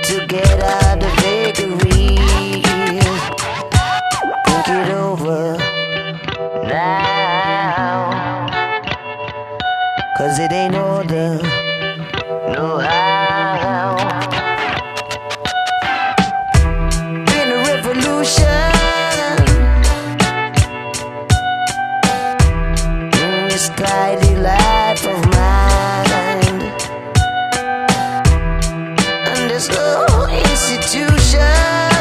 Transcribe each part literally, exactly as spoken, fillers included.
to get out of vagary. Think it over now, 'cause it ain't order, no how. Been a revolution in this tidy life of mine, and there's no institution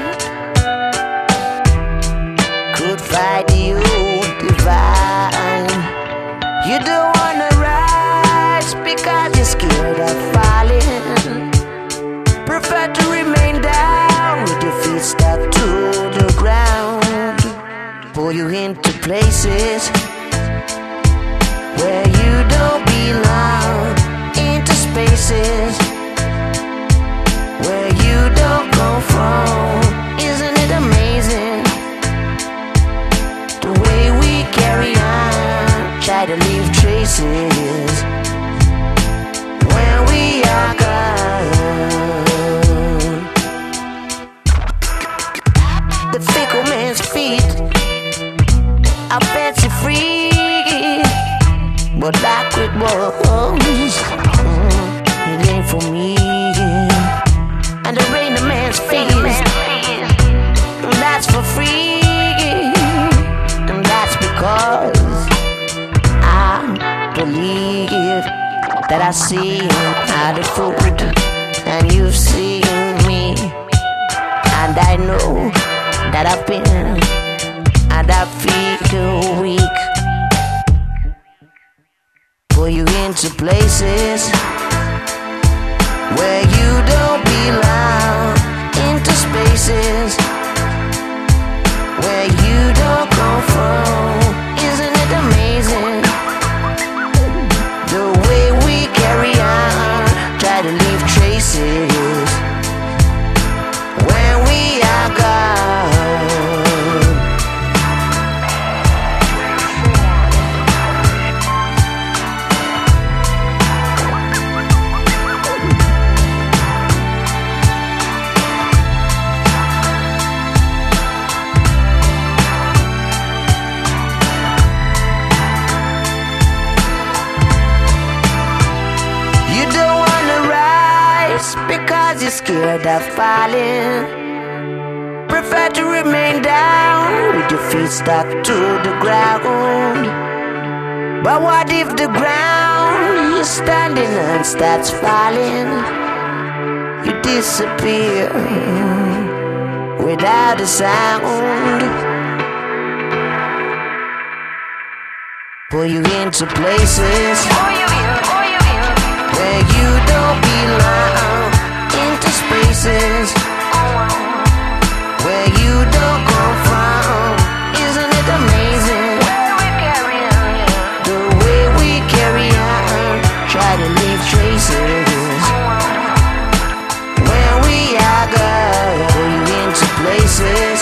could fight the old divine. You don't wanna rise because you're scared of falling. Prefer to remain down with your feet stuck to the ground. Pull you into places where you don't belong, into spaces where you don't come from. Isn't it amazing the way we carry on, try to leave traces when we are gone. The fickle man's feet are fancy free, but like with walls, it ain't for me. And the rain the man's face, that's for free, and that's because I believe that I see how the food, and you've seen me, and I know that I've been, and I feel weak. Pull you into places where you don't belong, into spaces where you don't come from. Isn't it amazing the way we carry on, try to leave traces when we are gone. Because you're scared of falling, prefer to remain down with your feet stuck to the ground. But what if the ground you're standing on starts falling? You disappear without a sound. Pull you into places where you don't belong, into spaces where you don't come from. Isn't it amazing the way we carry on, try to leave traces when we are gone. Pull you into places